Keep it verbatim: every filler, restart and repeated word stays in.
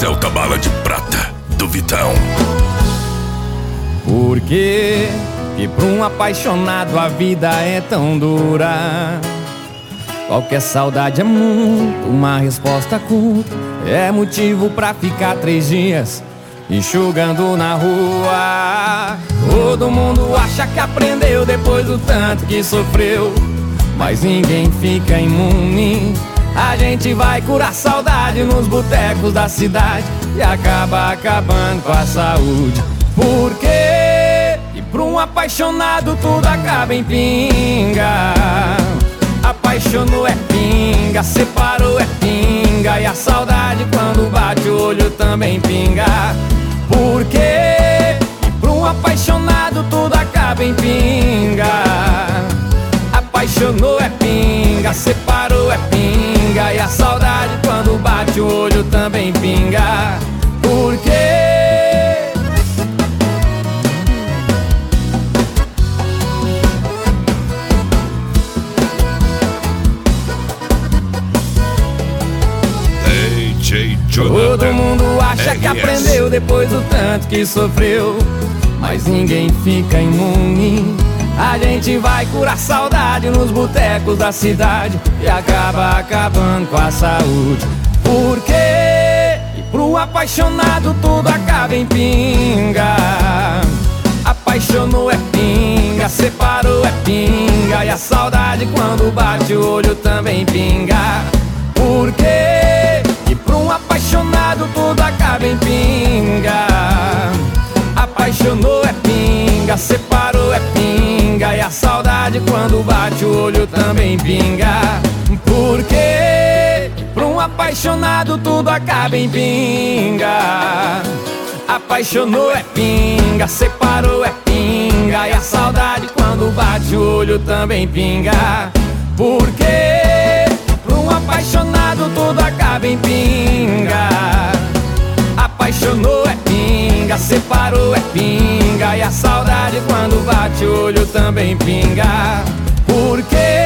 Esse é o Cabala de Prata do Vitão. Por que que pra um apaixonado a vida é tão dura? Qualquer saudade é muito, uma resposta curta é motivo pra ficar três dias enxugando na rua. Todo mundo acha que aprendeu depois do tanto que sofreu, mas ninguém fica imune. A gente vai curar saudade nos botecos da cidade e acaba acabando com a saúde. Por quê? E pra um apaixonado tudo acaba em pinga. Apaixonou é pinga, separou é pinga, e a saudade quando bate o olho também pinga. Por quê? E pra um apaixonado tudo acaba em pinga. Apaixonou é pinga, separou é pinga, e a saudade quando bate o olho também pinga. Por quê? Todo mundo acha que aprendeu depois do tanto que sofreu, mas ninguém fica imune. A gente vai curar saudade nos botecos da cidade e acaba acabando com a saúde. Por quê? E pro apaixonado tudo acaba em pinga. Apaixonou é pinga, separou é pinga, e a saudade quando bate o olho também pinga. Por quê? E pra um apaixonado tudo acaba em pinga. Apaixonou é pinga, separou é pinga, e a saudade quando bate o olho também pinga. Por quê? E pra um apaixonado tudo acaba em pinga. Apaixonou é pinga, separou é pinga, e a saudade quando bate o olho também pinga. Por quê? Pra um apaixonado tudo acaba em pinga. Apaixonou é pinga, separou é pinga, e a saudade quando bate o olho também pinga. Por quê?